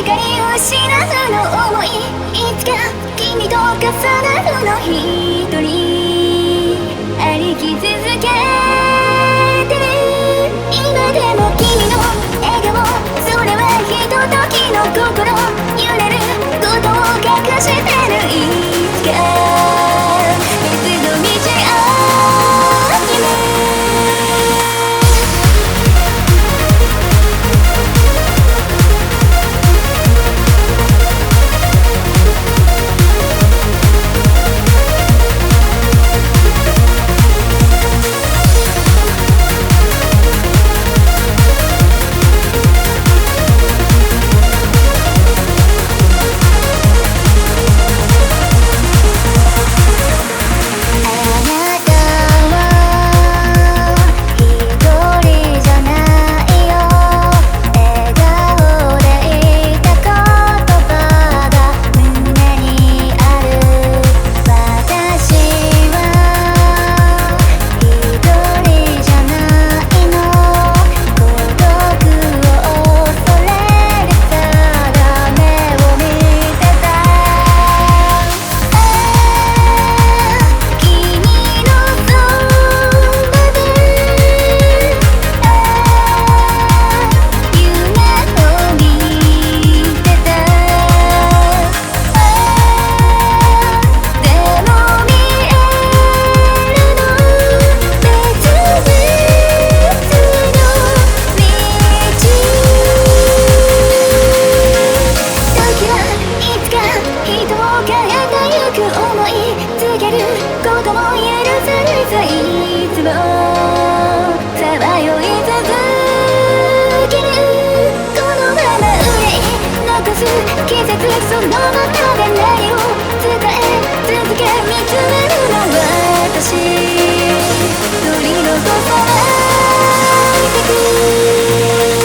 光を失うの思い、いつか君と重なるの一人歩き続けてる。今でも君の笑顔、それはひとときの心揺れることを隠してる。いつか別の道歩む。そのままで何を伝え続け見つめるの私取り残さないでく。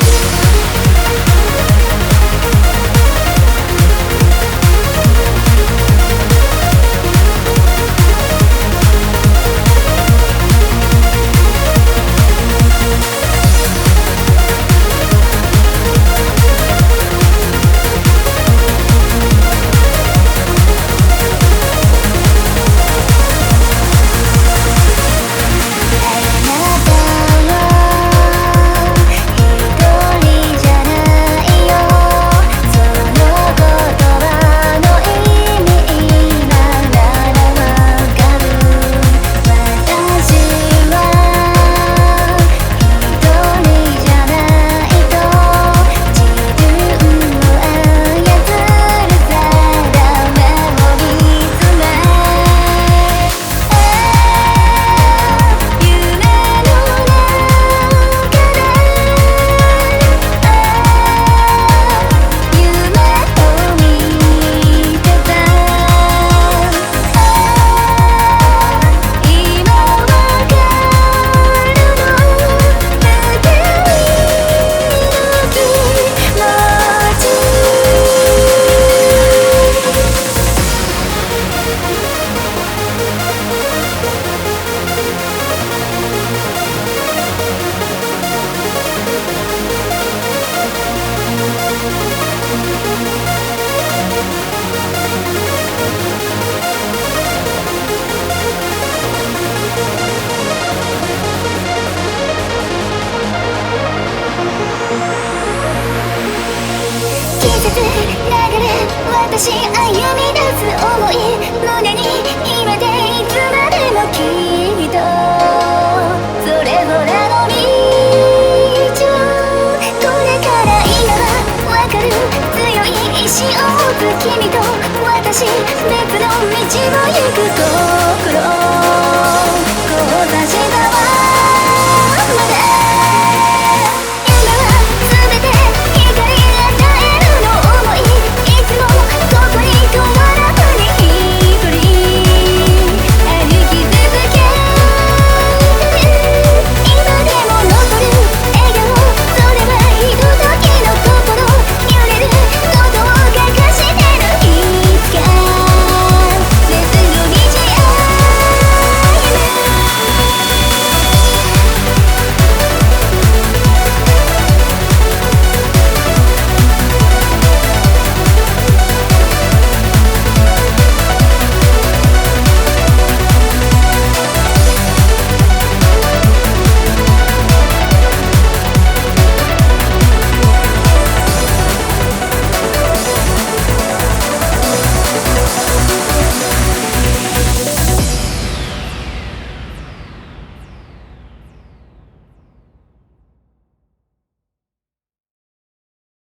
私歩み出す想い胸に秘めていつまでもきっとそれぞれの道これから今はわかる強い意志を持つ君と私